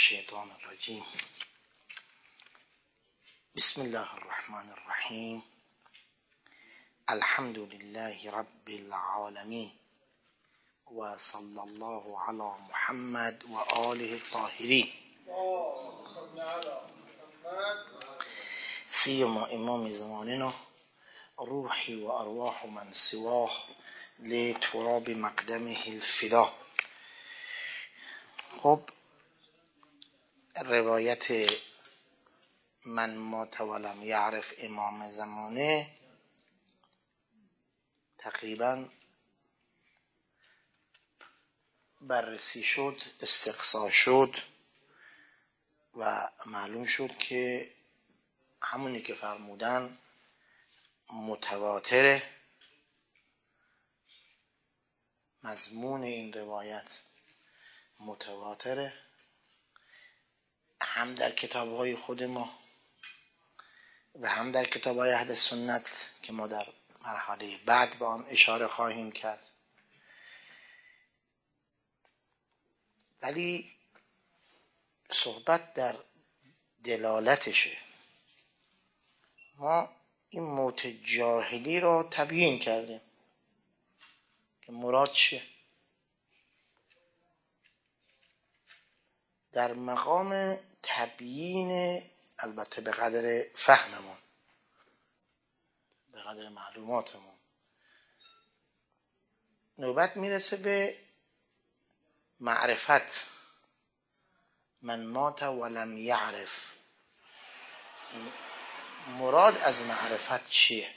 الشیطان الرجیم. بسم الله الرحمن الرحیم. الحمد لله رب العالمین و صلی الله علی محمد و آله الطاهرین. سیما امام زماننا روحی و ارواح من سواه لتراب مقدمه الفدا. خب روایت من مات ولم یعرف امام زمانه تقریبا بررسی شد، استقصا شد و معلوم شد که همونی که فرمودن متواتره. مضمون این روایت متواتره، هم در کتاب‌های خود ما و هم در کتاب‌های اهل سنت که ما در مرحله بعد به آن اشاره خواهیم کرد. ولی صحبت در دلالتشه. ما این موت جاهلی رو تبیین کردیم که مراد چیه. در مقام تبیین، البته به قدر فهممون، به قدر معلوماتمون، نوبت میرسه به معرفت. من مات ولم یعرف، مراد از معرفت چیه؟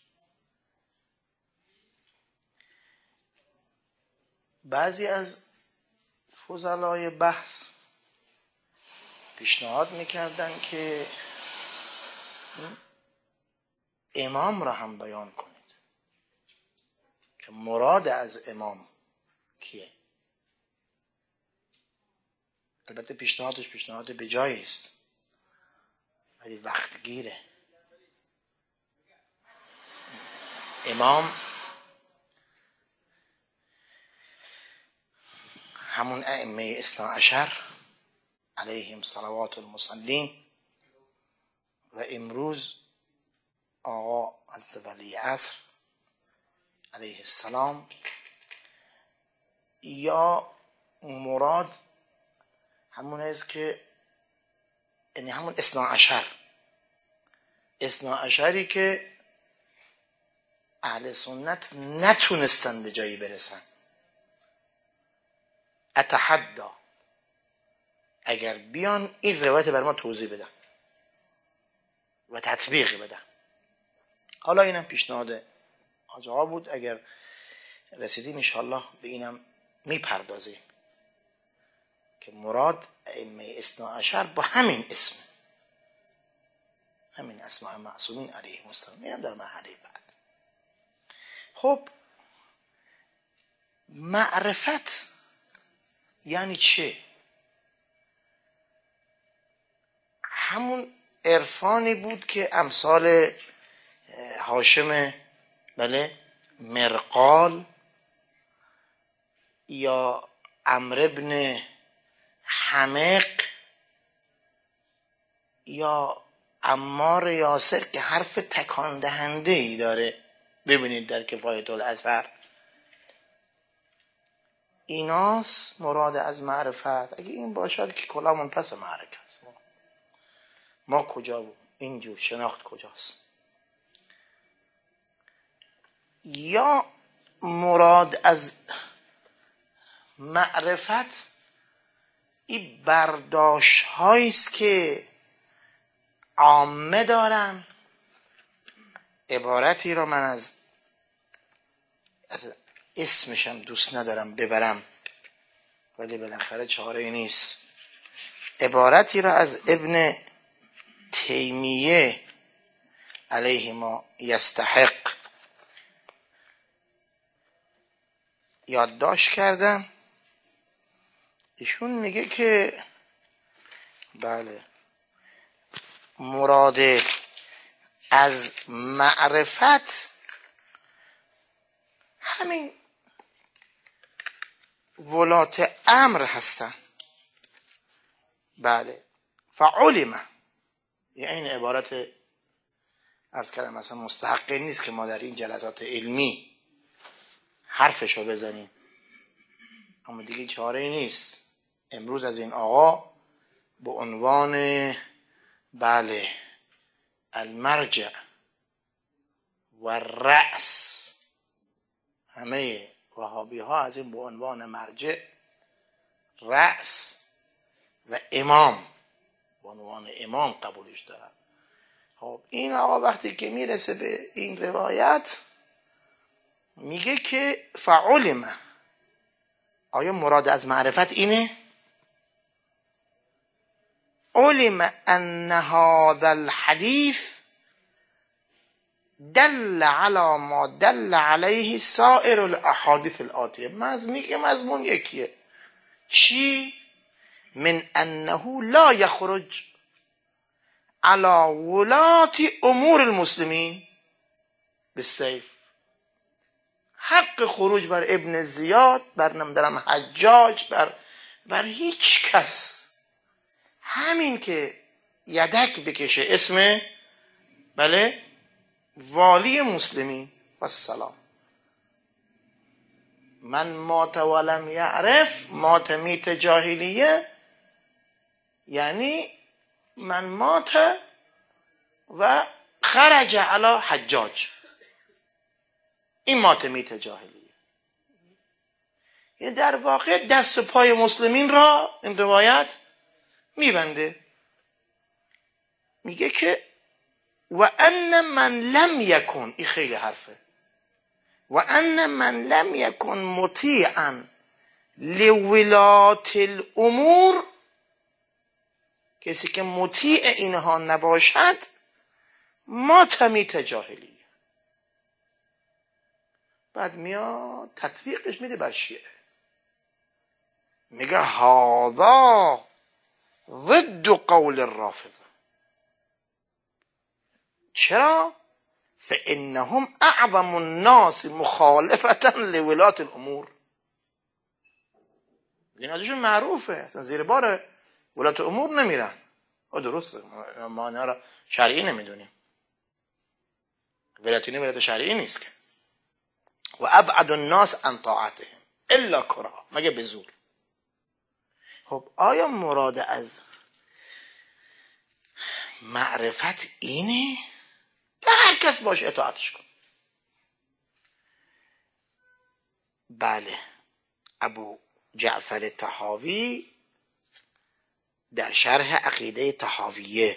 بعضی از فضلای بحث پیشنهاد میکردن که امام را هم بیان کنید که مراد از امام کیه. البته پیشنهاد به جایی است ولی وقت گیره. امام همون ائمه اثنا عشر علیهم صلوات المصلین و امروز آقا حضرت ولی عصر علیه السلام، یا مراد همون است که یعنی همون اثنا عشری که اهل سنت نتونستن به جایی برسن. اتحدی اگر بیان این روایت بر ما توضیح بدن و تطبیق بدن. حالا اینم پیشنهاد حاج آقا بود، اگر رسیدیم انشاءالله به اینم میپردازیم که مراد ائمه اثنا عشر با همین اسم، همین اسماء معصومین علیهم السلام، میرم در مرحله بعد. خب معرفت یعنی چه؟ همون عرفانی بود که امثال هاشم مرقال یا عمرو بن حمق یا عمار یاسر که حرف تکان دهنده ای داره، ببینید در کفایت الاثر، ایناست مراد از معرفت. اگه این باشد که کلامون پس معرکه است. ما کجا بود؟ اینجور شناخت کجاست؟ یا مراد از معرفت این برداشت هاییست که عامه دارن. عبارتی رو من از اسمشم دوست ندارم ببرم ولی بالاخره چاره نیست. عبارتی رو از ابن تیمیه علیه ما یستحق یادداشت کردم. ایشون میگه که بله، مراد از معرفت همین ولات امر هستن. بله فعلم، یه این عبارت عرض کردم مثلا مستحق نیست که ما در این جلسات علمی حرفشو بزنیم، اما دیگه چاره نیست. امروز از این آقا به عنوان بله المرجع و رأس، همه وهابی ها از این به عنوان مرجع، رأس و امام، به عنوان امام قبولش دارن. خب این آقا وقتی که میرسه به این روایت میگه که فعلم، آیا مراد از معرفت اینه؟ علم ان هذا الحديث دل على ما دل عليه سائر الاحاديث الآتیه. مضمون یکیه. چی؟ من انه لا یخرج على ولاة امور المسلمین بالسیف. حق خروج بر ابن زیاد، بر نمیدونم حجاج، بر هیچ کس، همین که یدک بکشه اسم بله والی مسلمین و السلام. من مات ولم یعرف مات میت جاهلیه، یعنی من مات و خرج علی حجاج، این مات میت جاهلیه. یعنی در واقع دست و پای مسلمین را این روایت میبنده. میگه که و ان من لم یکن، این خیلی حرفه، و ان من لم یکن مطیعا لولات الامور، کسی که مطیع اینها نباشد مات میت جاهلیه. بعد میاد تطبیقش میده بر شیعه، میگه هذا ضد قول الرافضه. چرا؟ فانهم اعظم الناس مخالفه لولات الامور. این ازشون معروفه، اصلا زیر بار ولات امور نمیرن. درسته، ما اینا را شرعی نمیدونیم، ولات شرعی نیست که. و ابعد الناس عن طاعتهم الا کرها، مگه به زور. خب آیا مراد از معرفت اینه که هر کس باشه اطاعتش کن؟ بله. ابو جعفر طحاوی در شرح عقیده طحاویه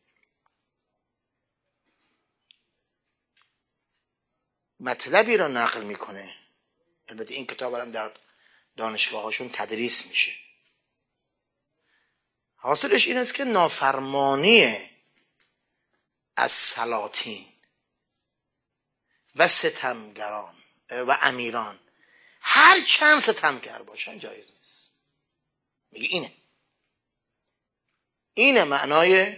مطلبی رو نقل میکنه، البته این کتاب الان در دانشگاهاشون تدریس میشه. حاصلش این است که نافرمانی از سلاطین و ستمگران و امیران، هر چند ستمگر باشن، جایز نیست. میگه اینه معنای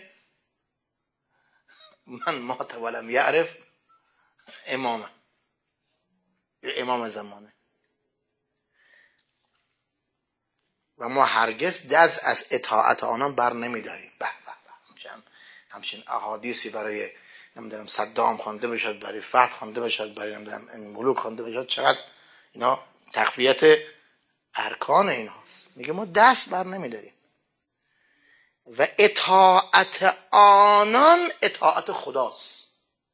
من مات ولم یعرف امام زمانه. و ما هرگز دست از اطاعت آنان بر نمیداریم. همچین احادیثی برای نمیدونم صدام خوانده بشد، برای فتح خوانده بشد، برای نمیدونم این ملوک خوانده بشد، چقدر اینا تقویت ارکان ایناست. میگه ما دست بر نمیداریم و اطاعت آنان اطاعت خداست.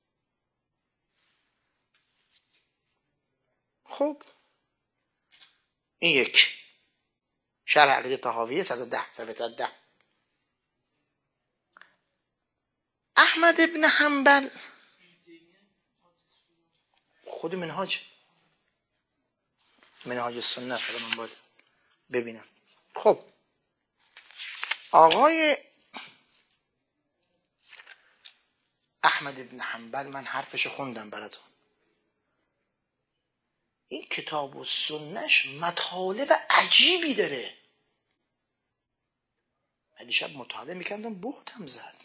خب این یک شرح عقیده طحاویه 110 صفحه 110. احمد ابن حنبل خود منهاج السنه است، من باید ببینم. خب آقای احمد ابن حنبل، من حرفش خوندم براتون. این کتاب و سنش مطالب عجیبی داره. من دیشب مطالعه میکردم بهتم زد.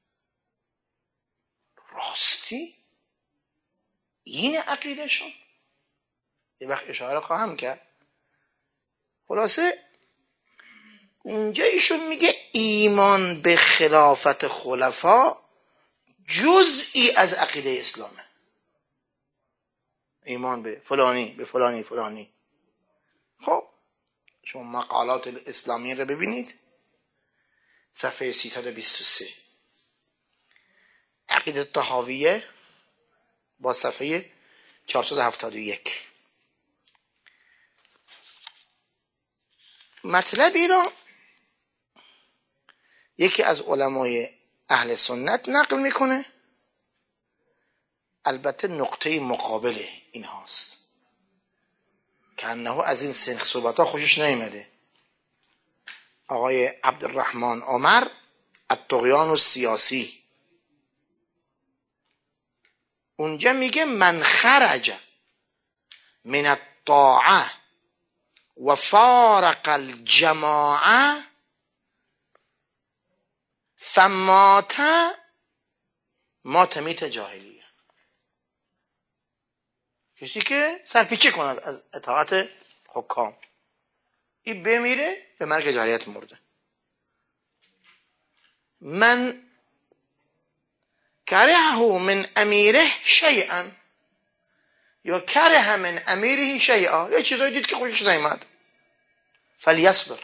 راستی این عقیدهشون؟ یه وقت اشاره خواهم کرد. خلاصه اونجا ایشون میگه ایمان به خلافت خلفا جزئی از عقیده اسلامه. ایمان به فلانی به فلانی فلانی. خب شما مقالات اسلامی رو ببینید، صفحه 323 عقیده طحاویه با صفحه 471 مطلبی را یکی از علمای اهل سنت نقل میکنه، البته نقطه مقابل این هاست که انه از این سنخ صحبت ها خوشش نیامده. آقای عبدالرحمن عمر الطغیان السیاسی اونجا میگه من خرج من الطاعه و فارق الجماعه فمات میت جاهلیه. کسی که سرپیچی کند از اطاعت حکام این بمیره به مرگ جاهلیت مرده. من کرهه من امیره شیئا یا کره من امیره شیئا، یه چیزایی دید که خوشش نیامد، فلیصبر،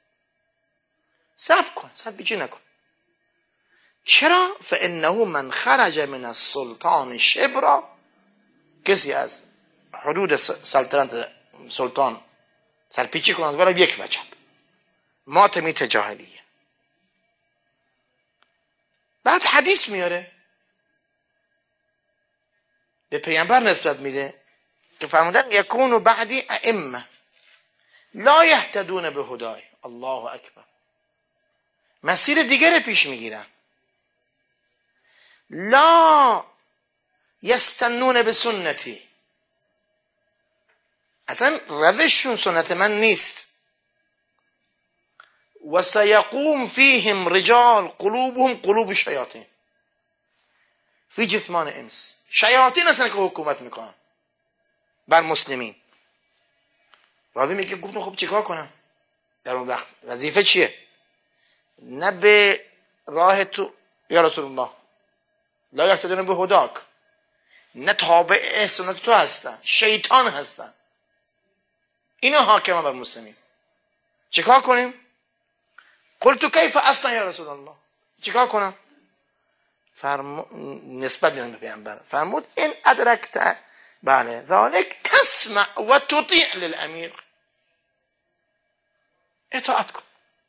صبر کن، سرپیچی نکن. چرا؟ فانه من خرج من السلطان شبرا، کسی از حدود سلطنت سلطان سرپیچی کند ولی یک وجب مات میت جاهلیه. بعد حدیث میاره به پیامبر نسبت میده که فرمودن یکون بعدی ائمه لا یهتدون به هدای. الله اکبر. مسیر دیگر پیش میگیرن، لا یستنون به سنتی، اصلا روششون سنت من نیست. و سیقوم فیهم رجال قلوبهم قلوب شیاطین فی جثمان انس، شیاطین هستن که حکومت میکنن بر مسلمین. راوی میگه گفتم خب چیکار کنم در اون وقت؟ وظیفه چیه؟ نه به راه تو یا رسول الله لا یهتدون به هداک، نه تابع سنت تو هستن، شیطان هستن، اینا حاکمه بر مسلمین. چیکار کنیم؟ قلت کیف اصلا یا رسول الله، چیکار کنم؟ نسبت میدن به پیامبر فرمود این ادرکت بله ذالک تسمع و تطیع للامیر، اطاعت کن،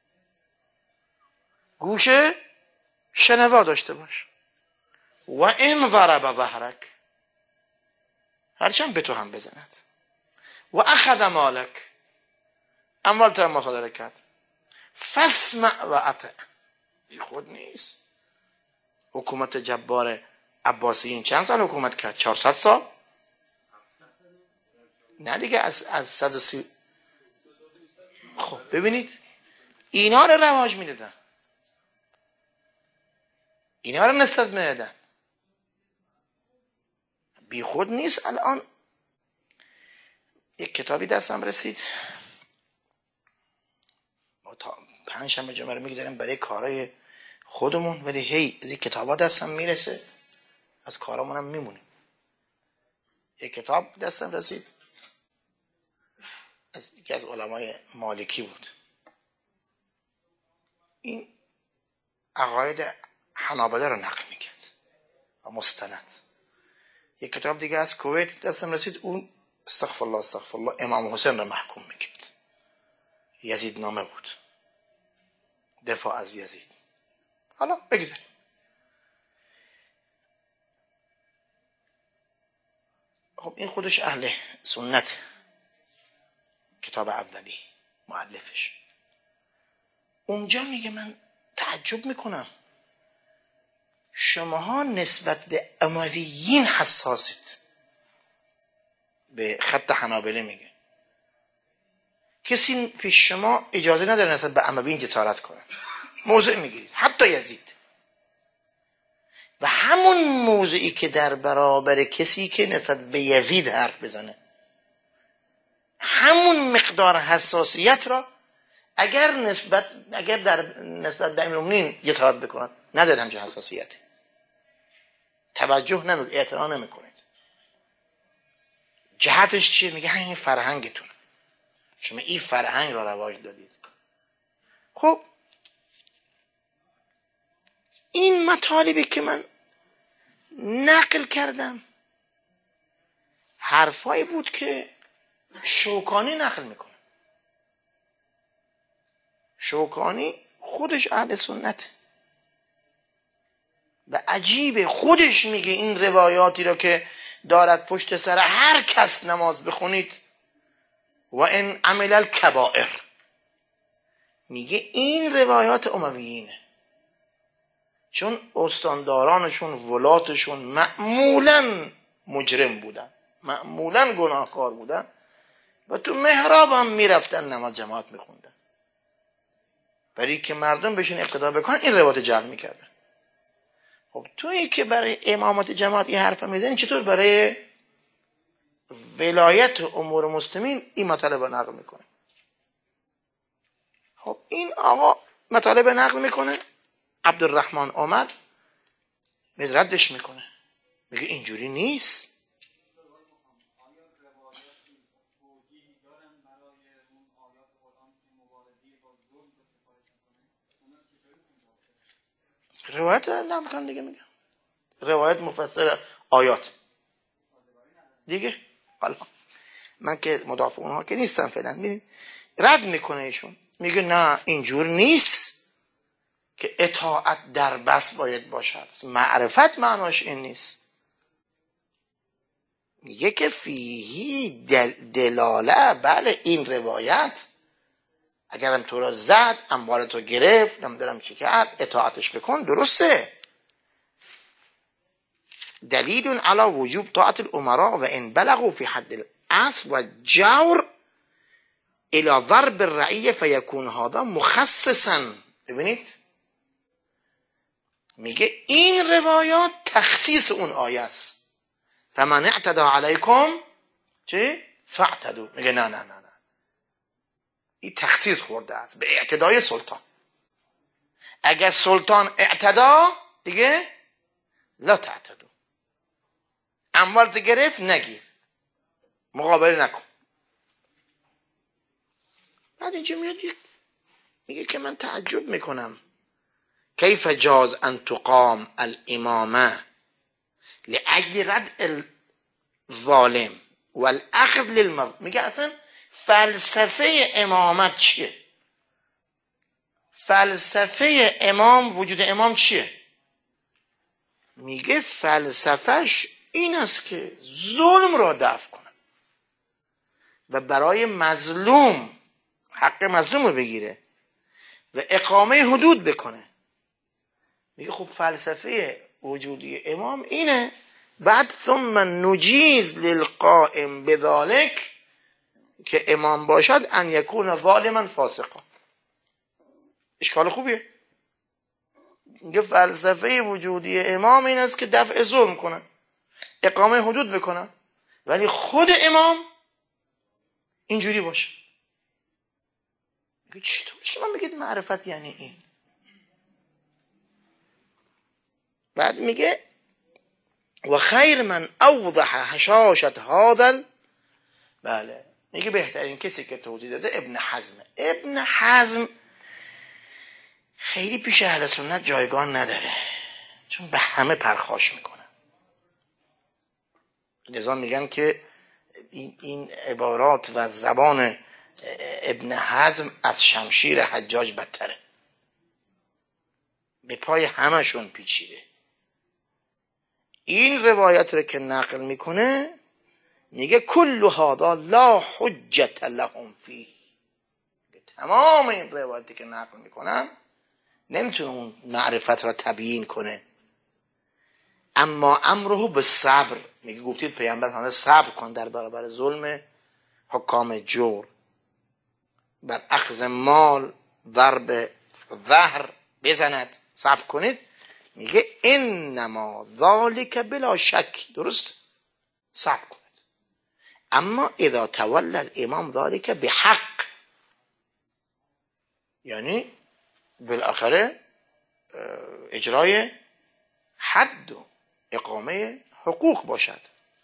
گوشه شنوا داشته باش. و این ضرب ظهرک، هرچند به تو هم بزند، و اخذ مالک، اموال تو هم مصادره کرد، فاسمع و اطع. بی خود نیست. حکومت جبار عباسیین چند سال حکومت کرد؟ 400 سال؟ نه دیگه، از 130. خب ببینید اینا رو رواج میدادن، اینا رو نسبت میدادن، بی خود نیست. الان یک کتابی دستم رسید، ما تا 5 شنبه جمعه رو میگذاریم برای کارهای خودمون، ولی هی از این کتابا دستم میرسه از کارامون هم میمونیم. یک کتاب دستم رسید از یکی از علمای مالکی بود، این عقاید حنابله رو نقل میکرد و مستند. یک کتاب دیگه از کویت دستم رسید، اون استغفر الله امام حسین رو محکوم میکرد. یزید نامه بود، دفاع از یزید. حالا بگذاریم. خب این خودش اهل سنت، کتاب اولی مؤلفش اونجا میگه من تعجب میکنم شماها نسبت به امویین حساسید. به خط حنابله میگه کسی پیش شما اجازه نداره نسبت به امویین جسارت کنه، موضع میگیرید، حتی یزید. و همون موضعی که در برابر کسی که نسبت به یزید حرف بزنه، همون مقدار حساسیت را اگر در نسبت به امیرالمومنین جسارت بکنند نداره همچین حساسیتی، توجه نمید، اعتنا نمیکنید. جهتش چیه؟ میگه همین فرهنگتون، شما این فرهنگ را رواج دادید. خب این مطالبی که من نقل کردم حرفایی بود که شوکانی نقل میکنه. شوکانی خودش اهل سنت و عجیبه، خودش میگه این روایاتی را که دارد پشت سر هر کس نماز بخونید و این عمل الکبائر، میگه این روایات امویینه، چون استاندارانشون ولاتشون معمولاً مجرم بودن، معمولاً گناهکار بودن و تو محراب هم میرفتن نماز جماعت میخوندن، برای که مردم بهشون اقتدا بکنن این روایات جمع میکردن. خب تویی که برای امامت جماعت این حرف میزنی، چطور برای ولایت امور مسلمین این مطالب نقل میکنه؟ خب این آقا مطالب نقل میکنه، عبدالرحمن عمر ردش میکنه، میگه اینجوری نیست. روایت نقل کن دیگه، میگه روایت مفسر آیات دیگه. حالا من که مدافع اونها که نیستم فعلا، رد میکنه ایشون، میگه نه اینجور نیست که اطاعت در بس باید باشد، معرفت معناش این نیست. میگه که فیهی دلاله، بله این روایت اگرم تو را زد، اموالتو گرفت، نمیدونم چی کرد، اطاعتش بکن، درسته. دلیل علی وجوب طاعت الامراء و ان بلغوا فی حد العصر و جور الى ضرب الرعیه فیکون هذا مخصصا. ببینید میگه این روایات تخصیص اون آیه است، فمن اعتدى علیکم چه فاعتدوا. میگه نه نه نه نه، این تخصیص خورده است به اعتدای سلطان. اگر سلطان اعتدا دیگه لا تعتدوا، اموالت گرفت نگیر، مقابله نکن. بعد اینجا میاد میگه که من تعجب میکنم کیف جاز ان تقام الامامه لاجل ردع الظالم والاخذ للمظلوم. میگه اصلا فلسفه امامت چیه؟ فلسفه امام، وجود امام چیه؟ میگه فلسفهش این است که ظلم را دفع کنه و برای مظلوم حق مظلوم رو بگیره و اقامه حدود بکنه. میگه خب فلسفه وجودی امام اینه. بعد ثم نجیز للقائم بذلك، که امام باشد ان یکون ظالما فاسقا. اشکال خوبیه. میگه فلسفه وجودی امام این است که دفع ظلم کنن، اقامه حدود بکنن، ولی خود امام اینجوری باشه. میگه چطور شما میگید معرفت یعنی این؟ بعد میگه و خیر من اوضح هشاشت هذا، بله میگه بهترین کسی که توضیح داده ابن حزمه. ابن حزم خیلی پیش اهل سنت جایگاه نداره، چون به همه پرخاش میکنه. لذا میگن که این عبارات و زبان ابن حزم از شمشیر حجاج بدتره، به پای همشون پیچیده. این روایت رو که نقل میکنه میگه کل هذا لا حجت لهم فیه. تمام این روایتی که نقل میکنن نمیتونه اون معرفت را تبیین کنه. اما امره به صبر، میگه گفتید پیامبر فرموده صبر کن در برابر ظلم حکام جور، بر اخذ مال ضرب ظهر بزند، صبر کنید. میگه انما ذالک بلا شک، درست صبر کنید. اما اذا تولى الامام ذالک بحق، یعنی بالاخره اجرای حد و اقامه حقوق باشد.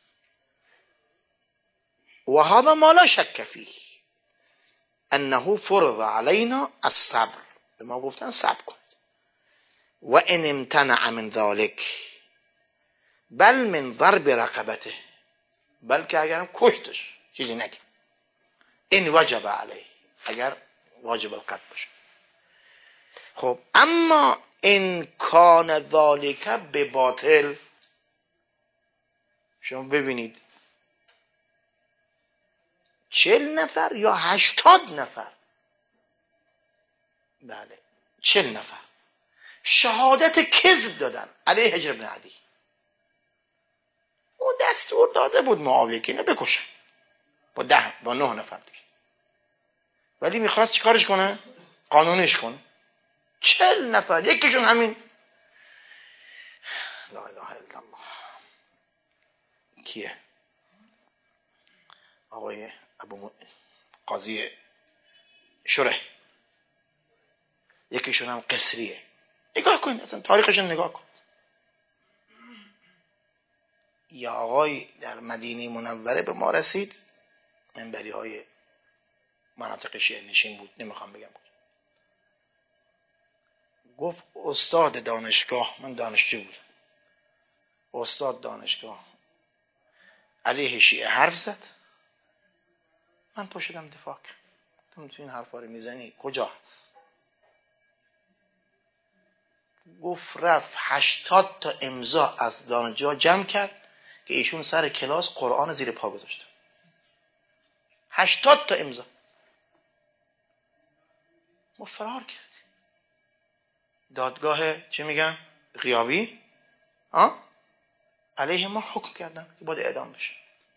و هذا ما لا شک فیه انه فرض علینا الصبر، به ما گفتن صبر کنید. و ان امتنع من ذلك بل من ضرب رقبته، بلکه اگرم کشتش چیزی نگه، این وجب علیه، اگر واجب القتل باشه. خب اما ان کان ذالک به باطل، شما ببینید 40 نفر یا 80 نفر، بله 40 نفر شهادت کذب دادن علیه حجر بن عدی. او دستور داده بود معاویه که اینو بکشن با 9 نفر دیگه، ولی میخواست چیکارش کنه؟ قانونش کنه. 40 نفر، یکیشون همین لا اله الا الله کیه؟ آقای قاضی شره، یکیشون هم قصریه. نگاه کن اصلا تاریخشون نگاه کن. یا آقای در مدینه منوره به ما رسید، منبری های مناطق شیعه نشین بود، نمیخوام بگم، گفت استاد دانشگاه، من دانشجو بودم، استاد دانشگاه علیه شیعه حرف زد، من پاشدم دفاع کردم. تو این حرفا رو میزنی کجا هست؟ گفت رفت 80 تا امضا از دانشجوها جمع کرد که ایشون سر کلاس قرآن زیر پا گذاشته. 80 تا امضا. ما فرار کردیم. دادگاه چه میگن؟ غیابی علیه ما حکم کردن که باید اعدام بشه.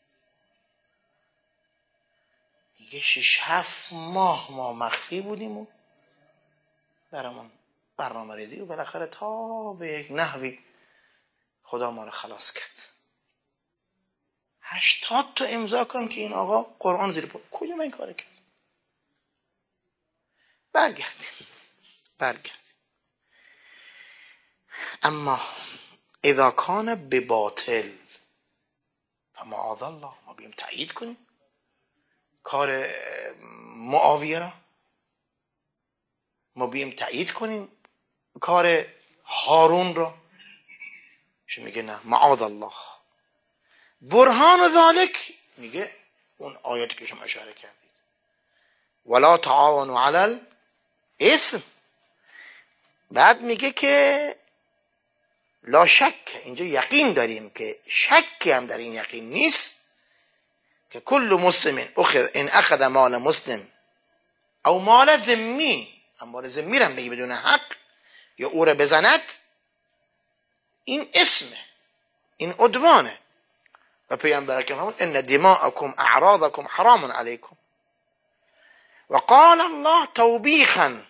دیگه 6-7 ماه ما مخفی بودیم و برامون برنامه ریزی و بالاخره تا به یک نحوی خدا ما رو خلاص کرد. 80 تا امضا کن که این آقا قرآن زیر پا. کجا من این کار کرد؟ برگردیم. اما اذا کان بباطل فمعاذ الله، ما بیم تأیید کنیم کار معاویه را، ما بیم تأیید کنیم کار هارون را. شو میگه نه معاذ الله. برهان ذالک میگه اون آیاتی که شما اشاره کردید، ولا تعاونوا علی الاثم. بعد میگه که لا شک، اینجا یقین داریم که شکی هم در این یقین نیست که کل مسلم ان اخذ مال مسلم او مال ذمی، اموال ذمی هم بگی بدون حق یا او را بزند، این اسمه، این عدوانه. و پیامبر که فرمود ان دماءکم اعراضکم حرام علیکم. و قال الله توبیخا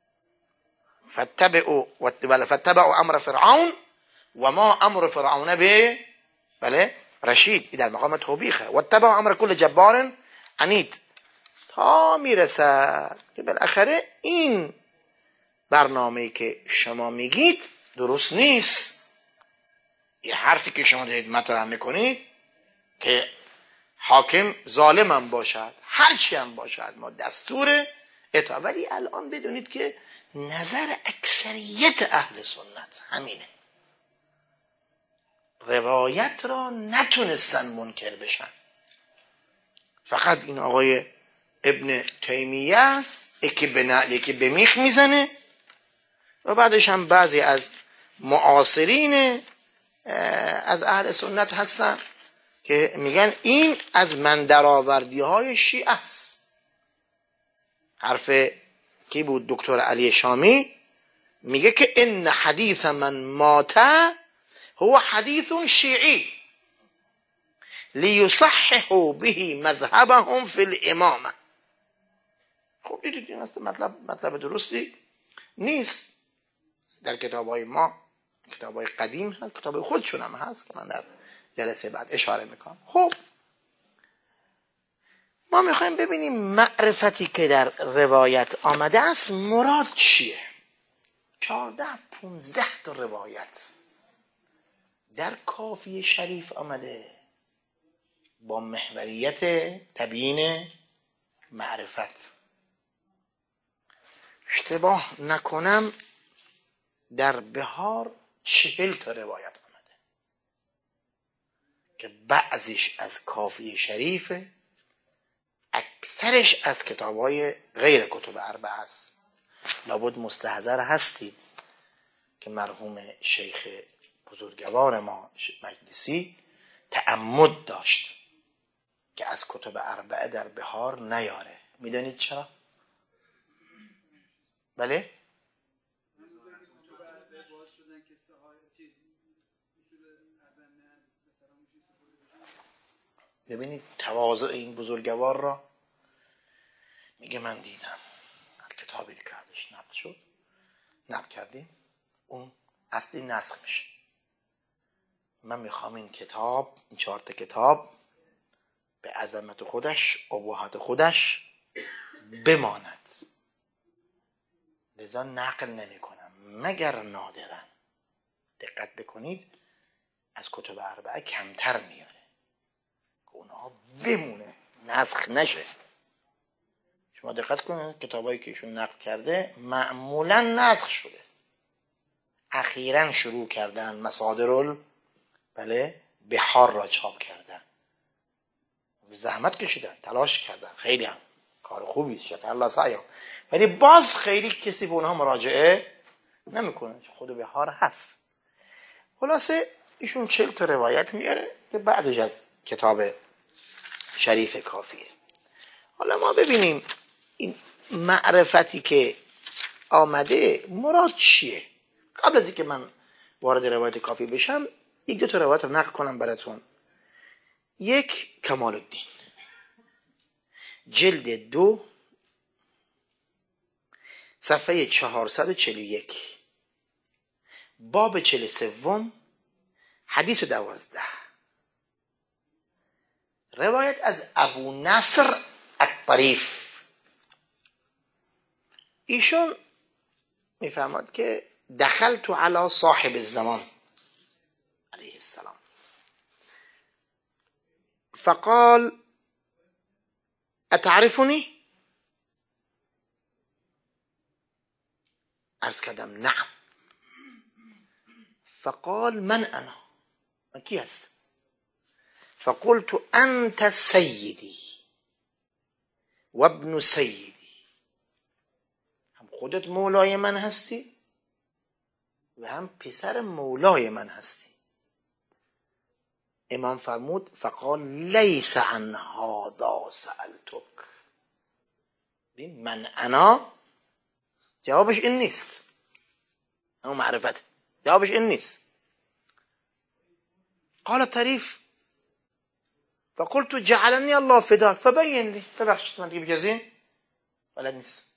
فاتبعوا امر فرعون و ما امر فرعون به رشید، در مقام توبیخه. و اتبعوا امر کل جبار عنید، تا میرسه که بالاخره این برنامه‌ای که شما میگید درست نیست. یه حرفی که شما دارید مطرح میکنید که حاکم ظالم هم باشد، هرچی هم باشد، ما دستور اطاعت. ولی الان بدونید که نظر اکثریت اهل سنت همینه، روایت را نتونستن منکر بشن. فقط این آقای ابن تیمیه است یکی به میخ میزنه و بعدش هم بعضی از معاصرین از اهل سنت هستن که میگن این از من درآوردی های شیعه است. حرف کی بود؟ دکتر علی شامی میگه که ان حدیث من مات هو حدیث شیعی لیصححوا به مذهبهم فی الامامه. خب دیدید این مطلب درستی نیست. در کتاب‌های ما، کتاب‌های قدیم هست، کتاب‌های خودشون هم هست که من در جلسه بعد اشاره میکنم. خب ما میخوایم ببینیم معرفتی که در روایت آمده است مراد چیه. 14-15 تا روایت در کافی شریف آمده با محوریت تبیین معرفت. اشتباه نکنم در بهار 40 تا روایت آمده که بعضیش از کافی شریفه، اکثرش از کتاب‌های غیر کتب اربعه است. لابد مستحضر هستید که مرحوم شیخ بزرگوار ما مجلسی تعمد داشت که از کتب اربعه در بهار نیاره. میدانید چرا؟ بله؟ ببینید تواضع این بزرگوار را. میگه من دیدم کتابی که ازش نقل شد، نقل کردیم، اون اصلی نسخ میشه. من میخوام این کتاب، این 4 تا کتاب به عظمت خودش، اباحت خودش بماند، لذا نقل نمی کنم مگر نادرا. دقت بکنید از کتب اربعه کمتر میاره که اونها بمونه، نسخ نشه. شما دقت کنید کتابایی که ایشون نقل کرده معمولا نسخ شده. اخیراً شروع کردن مصادر بهار را چاپ کردن، زحمت کشیدن، تلاش کردن، خیلی هم کار خوبی است، شکر الله سعیهم، ولی باز خیلی کسی به اونها مراجعه نمیکنه. خود بهار هست. خلاصه ایشون 40 تا روایت میاره که بعضیش از کتاب شریف کافیه. حالا ما ببینیم این معرفتی که آمده مراد چیه. قبل از اینکه من وارد روایت کافی بشم 1-2 تا روایت رو نقل کنم براتون. 1 کمال الدین جلد 2 صفحه 441 باب 43 حدیث 12 روایت از ابو نصر الطریف. ایشون میفرماد که دخلت علی صاحب الزمان علیه السلام فقال اتعرفنی؟ عرض کردم نعم. فقال من انا، من کی هست؟ فقلت انت سیدی و ابن سیدی، هم خودت مولای من هستی و هم پسر مولای من هستی. امام فرمود فقال لیس عن هذا سألتک. من انا جوابش این نیست، اما معرفت جوابش این نیست. قال طریف فقلت جعلني الله فداك فبين لي. ببخشید من دیگه بجزین بلد نیست.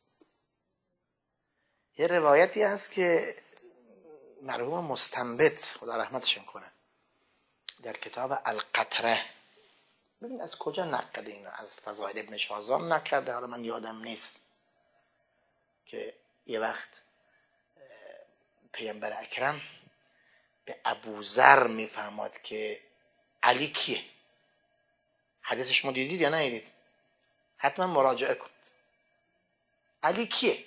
یه روایتی هست که مرحوم مستنبط خدا رحمتشون کنه در کتاب القطره، ببین از کجا نقل اینو، از فضائل ابن شازان نقل کرده، حالا من یادم نیست، که یه وقت پیامبر اکرم به ابوذر میفرماد که علی کیه. حدیثش ما دیدید یا ندیدید؟ حتما مراجعه کنید. علی کیه؟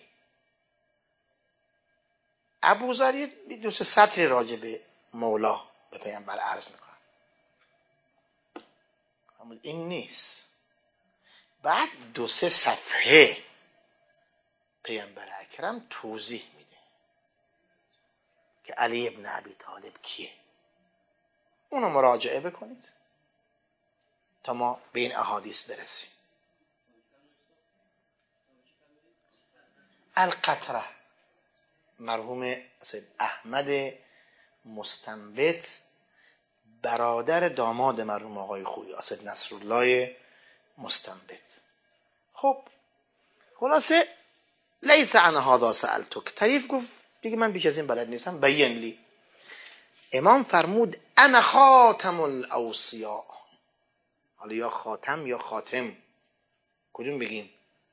ابوذر یه 2-3 سطری راجع به مولا به پیامبر عرض میکنه، این نیست. بعد 2-3 صفحه پیامبر اکرم توضیح میده که علی ابن ابی طالب کیه. اونو مراجعه بکنید تا ما به این احادیث برسیم. القطره مرحوم سید احمد مستنبط برادر داماد مرحوم آقای خویی سید نصرالله مستنبط. خب خلاصه لیس عن هذا سألتک. طریف گفت دیگه من بیش از این بلد نیستم، بیان لی. امام فرمود انا خاتم الاوصیاء. حالا یا خاتم یا خاتم کدوم بگین؟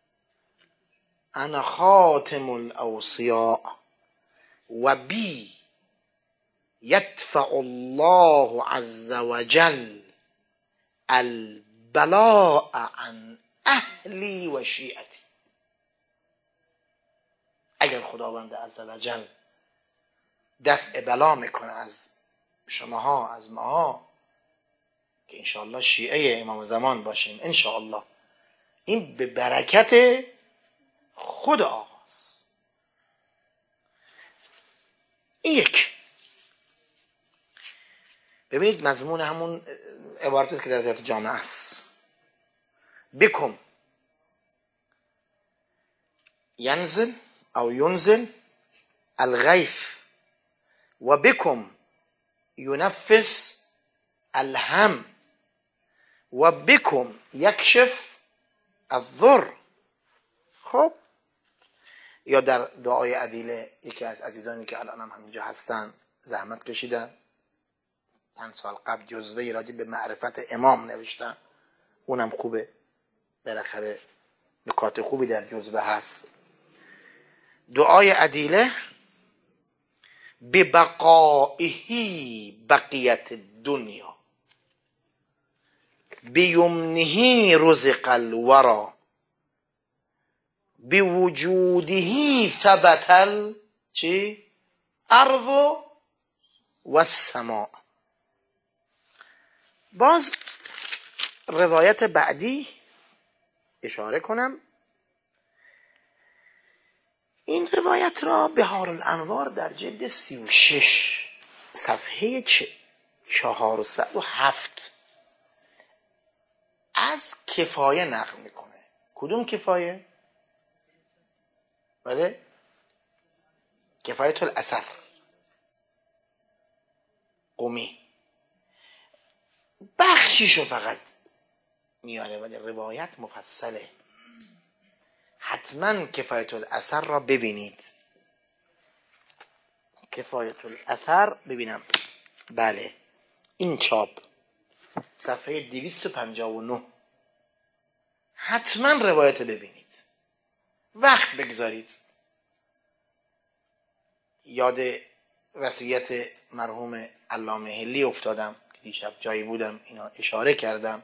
انا خاتم الاوصیاء و بی یدفع الله عز وجل البلاء عن اهلی و شیعتی. اگر خداوند عز وجل دفع بلا میکنه از شماها، از ماها که انشاءالله شیعه امام زمان باشیم انشاءالله، این به برکت خود آقاست. این یک. ببینید مضمون همون عبارتی که در ذات جامعه است. بکم ینزل او ینزل الغیث و بکم ینفس الهم و بکم یکشف الضر. خب یا در دعای عدیله یکی از عزیزانی که الان هم همینجا هستن زحمت کشیدن، چند سال قبل جزوه‌ای راجع به معرفت امام نوشتن، اونم خوبه، بالاخره نکات خوبی در جزوه هست. دعای عدیله: ببقائه بقیت دنیا بیمنه رزق الورا بوجوده ثبت الارض و السماء. باز روایت بعدی اشاره کنم. این روایت را بهار الانوار در جلد 36 صفحه 407 از کفایه نقل میکنه. کدوم کفایه؟ بله، کفایت الاثر قمی. بخشیشو فقط میاره ولی روایت مفصله. حتما کفایت الاثر را ببینید. کفایت الاثر ببینم، بله این چاپ صفحه 259. حتما روایت ببینید، وقت بگذارید. یاد وصیت مرحوم علامه حلی افتادم که دیشب جایی بودم اینا اشاره کردم.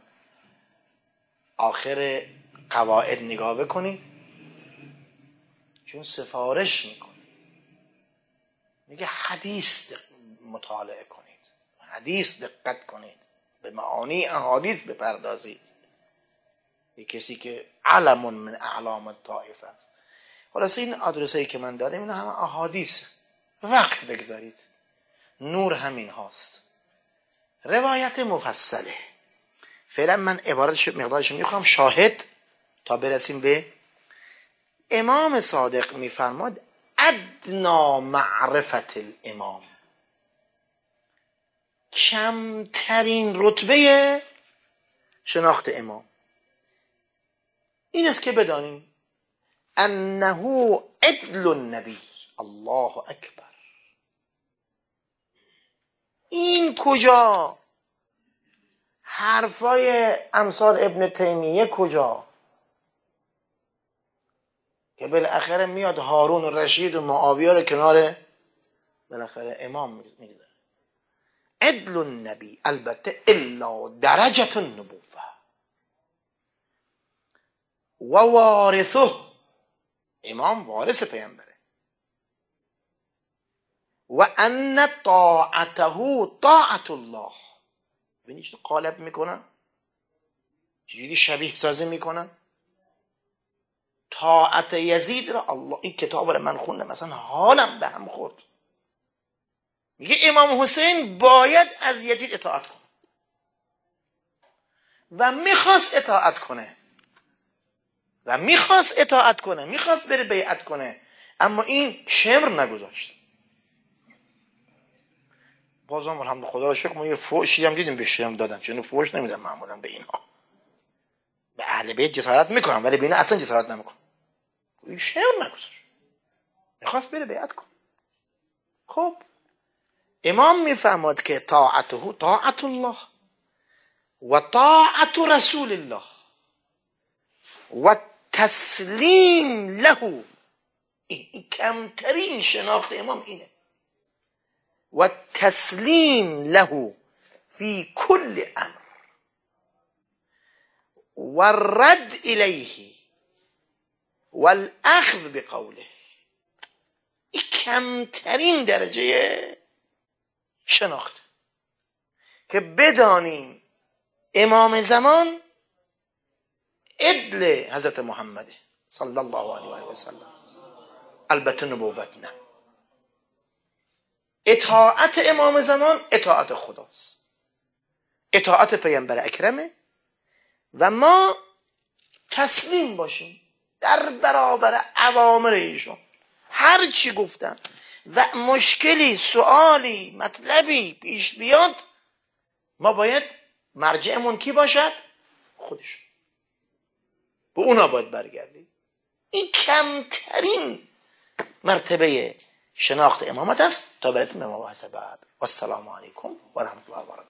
آخر قواعد نگاه بکنید، چون سفارش میکنه، میگه حدیث مطالعه کنید، حدیث دقت کنید، به معانی احادیث بپردازید. یک کسی که علم من اعلام الطائفه است. خلاصه این آدرسایی که من دادم اینا همه احادیث. وقت بگذارید، نور همین هاست. روایت مفصله. فعلا من عبارتش مقدارش میخوام شاهد تا برسیم به امام صادق. میفرماد ادنا معرفت الامام، کمترین رتبه شناخت امام این است که بدانیم انه عدل النبی. الله اکبر. این کجا؟ حرفای امثال ابن تیمیه کجا؟ که بالاخره میاد هارون و رشید و معاویه رو کنار بالاخره امام میگذاره. عدل النبی البته الا درجه النبوه و وارثه، امام وارث پیامبره. و ان طاعته طاعت الله. ببینید چه قالب میکنن، چجوری شبیه سازی میکنن. طاعت یزید را الله، این کتاب را من خوندم مثلا حالم به هم خورد. میگه امام حسین باید از یزید اطاعت کنه و میخواست اطاعت کنه میخواست بره بیعت کنه، اما این شمر نگذاشت. بازم الحمد خدا را شکر ما یه فوشی هم دیدیم بهش هم دادن، چون فوش نمیدن معمولا به اینها. به اهل بیت جسارت میکنن ولی به اینا اصلا جسارت نمیکنن. این شمر نگذاشت، میخواست بره بیعت کنه. خب امام میفهمد که طاعته طاعت الله و طاعت رسول الله. و تسلیم له، این کمترین شناخت امام اینه، و تسلیم له فی کل امر و رد الیه و الاخذ بقوله. این کمترین درجه شناخت که بدانیم امام زمان عدل حضرت محمد صلی الله علیه و سلم. البته نبوت نه، اطاعت امام زمان اطاعت خداست، اطاعت پیامبر اکرمه و ما تسلیم باشیم در برابر اوامر ایشون. هر چی گفتن و مشکلی، سوالی، مطلبی پیش بیاد، ما باید مرجعمون کی باشد؟ خودشون. به اونا باید برگردیم. این کمترین مرتبه شناخت امامت است تا برسیم به مباحث بعد. و السلام علیکم و رحمت الله و برکاته.